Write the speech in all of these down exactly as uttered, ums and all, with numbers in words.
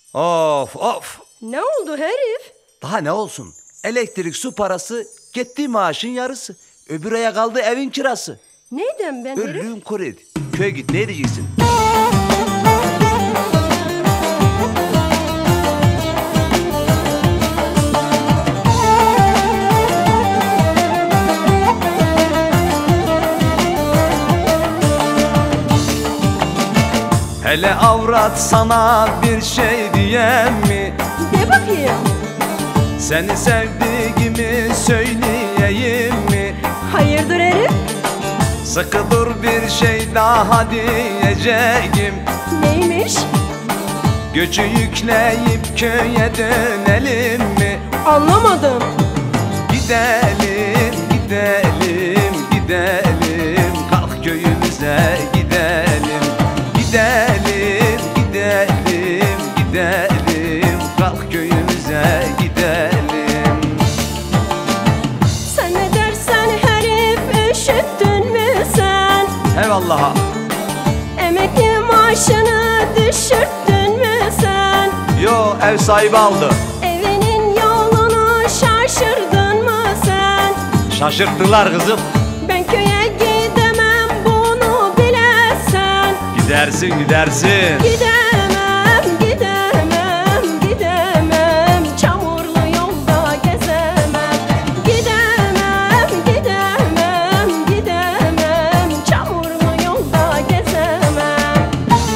Of of. Ne oldu herif? Daha ne olsun? Elektrik su parası gitti maaşın yarısı. Öbür aya kaldı evin kirası. Neyden ben herif? Ölüm kuredi. Köye git ne diyeceksin? Hele avrat sana bir şey diyem mi? De bakayım. Seni sevdiğimi söyleyeyim mi? Hayırdır herif? Sıkı dur bir şey daha diyeceğim. Neymiş? Göçü yükleyip köye dönelim mi? Anlamadım. Gidelim, gidelim, gidelim. Kalk köyümüze gidelim. Gidelim, gidelim, gidelim. Kalk köyümüze gidelim. Sen ne dersen herif, üşüttün mü sen? Eyvallah. Emekli maaşını düşürttün mü sen? Yo, ev sahibi aldı. Evinin yolunu şaşırdın mı sen? Şaşırttılar kızım. Ben köye gidemem bunu bilesen. Gidersin, gidersin. Gidemem, gidemem, gidemem. Çamurlu yolda gezemem. Gidemem, gidemem, gidemem. Çamurlu yolda gezemem.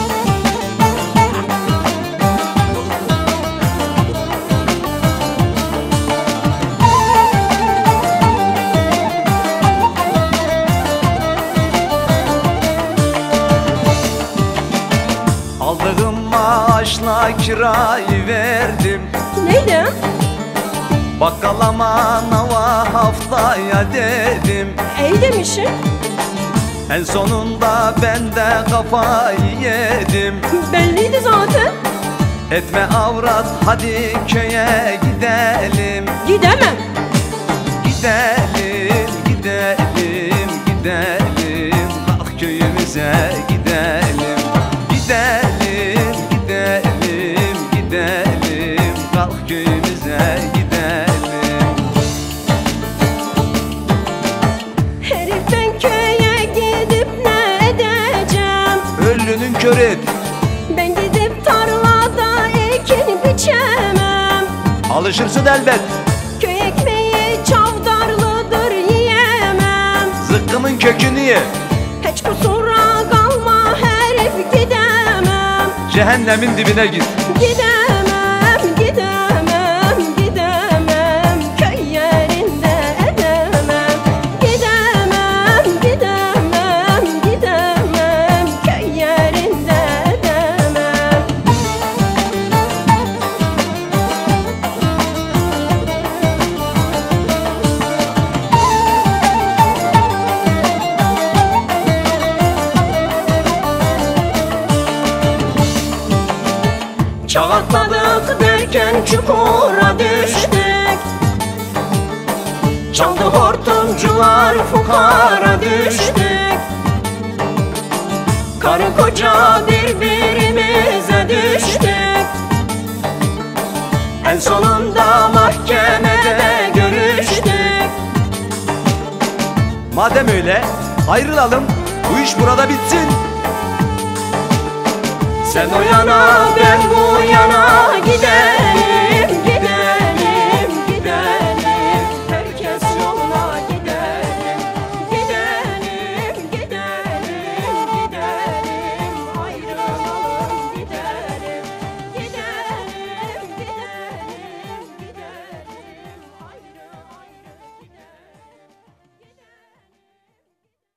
Aldığım maaşla kirayı verdim. Neydi? Bakkalama nava haftaya dedim. İyi demişsin. En sonunda ben de kafayı yedim. Belliydi zaten. Etme avrat hadi köye gidelim. Gidemem. Gidelim, gidelim, gidelim. Kalk köyümüze gidelim. Gidelim, gidelim, gidelim. Kalk köyümüze gidelim. Herif ben köye gidip ne edeceğim? Ölünün kör et. Ben gidip tarlada ekin biçemem. Alışırsın elbet. Köy ekmeği çavdarlıdır yiyemem. Zıkkımın kökünü ye. Hiç kusura kalma herif gidemem. Cehennemin dibine git. Gidemem, gidemem, gidemem. Köy yerinde edemem. Gidemem, gidemem, gidemem. Köy yerinde edemem. Çavatladık derken çukura düştük. Çaldı hortumcular fukara düştük. Karı koca birbirimize düştük. En sonunda mahkemede görüştük. Madem öyle ayrılalım. Bu iş burada bitsin. Sen o yana ben bu yana gidelim.